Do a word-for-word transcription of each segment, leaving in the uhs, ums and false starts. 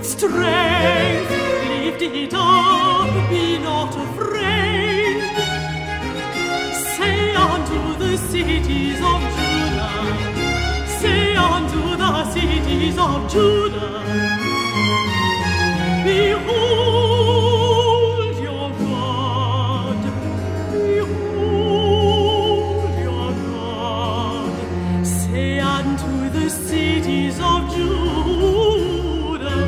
with strength. Lift it up, be not afraid. Say unto the cities of Judah, say unto the cities of Judah, behold your God, behold your God. Say unto the cities of Judah,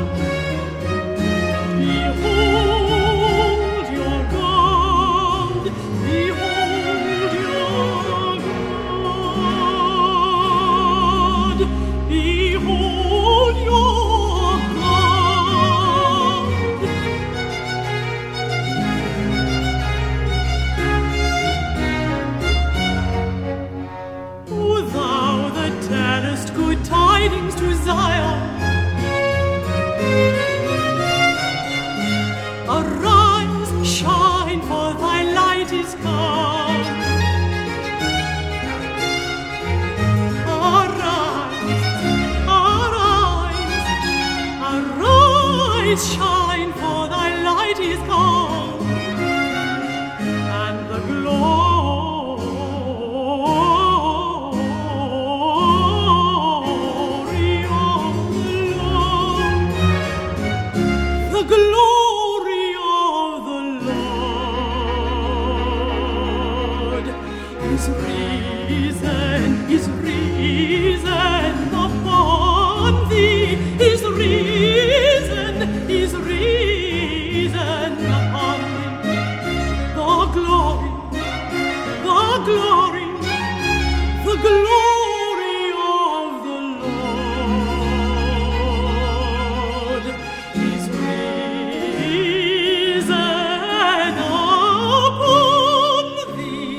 behold your God, behold your God, behold your tidings to Zion. Arise, shine, for thy light is come. Arise, arise, arise, shine, for thy light is come, and the glory The glory of the Lord is risen, is risen upon thee, is risen, is risen upon thee. The glory, the glory, the glory of the Lord is risen upon thee.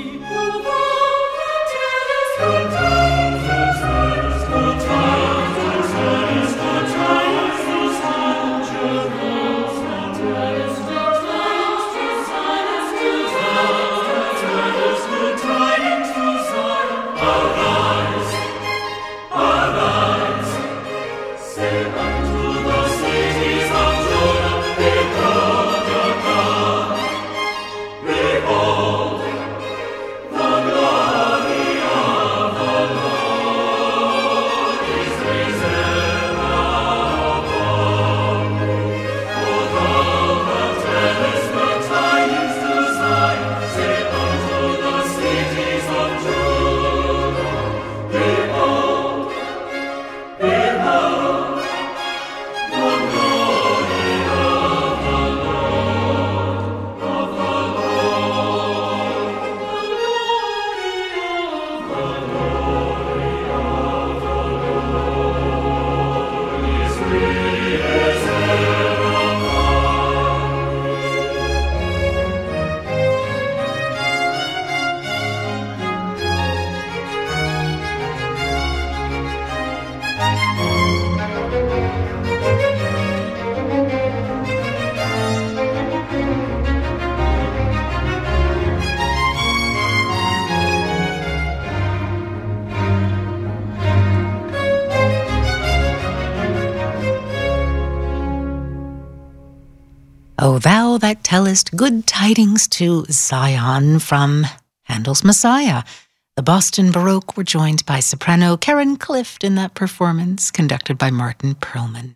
O thou that tellest good tidings to Zion from Handel's Messiah. The Boston Baroque were joined by soprano Karen Clift in that performance, conducted by Martin Perlman.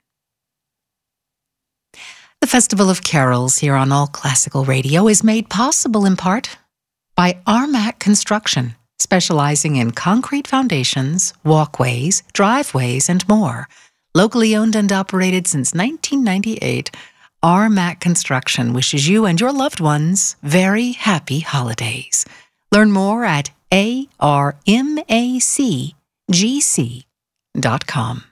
The Festival of Carols here on All Classical Radio is made possible in part by Armac Construction, specializing in concrete foundations, walkways, driveways, and more. Locally owned and operated since nineteen ninety-eight, Armac Construction wishes you and your loved ones very happy holidays. Learn more at A R M A C G C dot com.